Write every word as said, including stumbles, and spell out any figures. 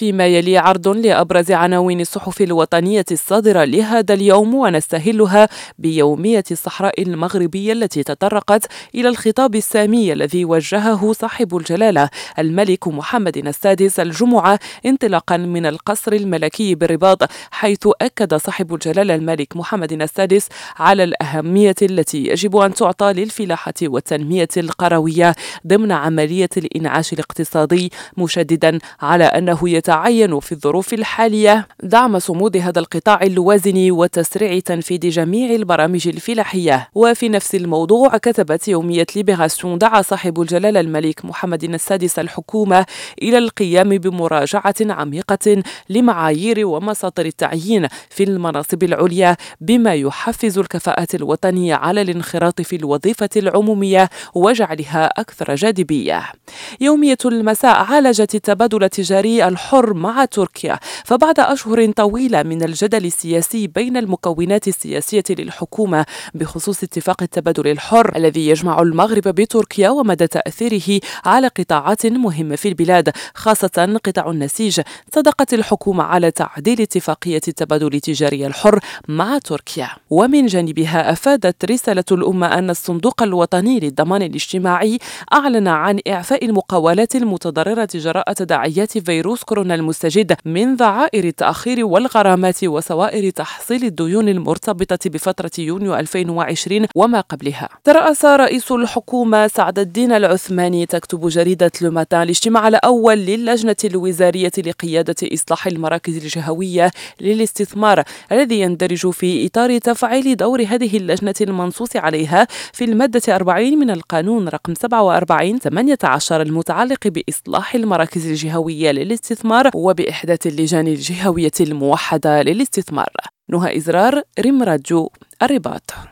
وفيما يلي عرض لأبرز عناوين الصحف الوطنية الصادرة لهذا اليوم، ونستهلها بيومية الصحراء المغربية التي تطرقت إلى الخطاب السامي الذي وجهه صاحب الجلالة الملك محمد السادس الجمعة انطلاقا من القصر الملكي بالرباط، حيث أكد صاحب الجلالة الملك محمد السادس على الأهمية التي يجب أن تعطى للفلاحة والتنمية القروية ضمن عملية الإنعاش الاقتصادي، مشددا على أنه يتعين في الظروف الحالية دعم صمود هذا القطاع الوازن وتسريع تنفيذ جميع البرامج الفلاحية. وفي نفس الموضوع كتبت يومية ليبراسيون دعا صاحب الجلالة الملك محمد السادس الحكومة إلى القيام بمراجعة عميقة لمعايير ومساطر التعيين في المناصب العليا بما يحفز الكفاءات الوطنية على الانخراط في الوظيفة العمومية وجعلها أكثر جاذبية. يومية المساء عالجت التبادل التجاري الحر مع تركيا، فبعد أشهر طويلة من الجدل السياسي بين المكونات السياسية للحكومة بخصوص اتفاق التبادل الحر الذي يجمع المغرب بتركيا ومدى تأثيره على قطاعات مهمة في البلاد خاصة قطاع النسيج، صدقت الحكومة على تعديل اتفاقية التبادل التجاري الحر مع تركيا. ومن جانبها أفادت رسالة الأمة أن الصندوق الوطني للضمان الاجتماعي أعلن عن إعفاء المقاولات المتضررة جراء تداعيات فيروس كورونا المستجد من ضرائب التأخير والغرامات وسوائر تحصيل الديون المرتبطة بفترة يونيو ألفين وعشرين وما قبلها. ترأس رئيس الحكومة سعد الدين العثماني، تكتب جريدة لو ماتان، الاجتماع الأول للجنة الوزارية لقيادة إصلاح المراكز الجهوية للاستثمار الذي يندرج في إطار تفعيل دور هذه اللجنة المنصوص عليها في المادة أربعين من القانون رقم سبعة وأربعين ثمانية عشر المتعلق بإصلاح المراكز الجهوية للاستثمار وبإحداث اللجان الجهوية الموحدة للاستثمار. نهى إزرار، ريم راديو، الرباط.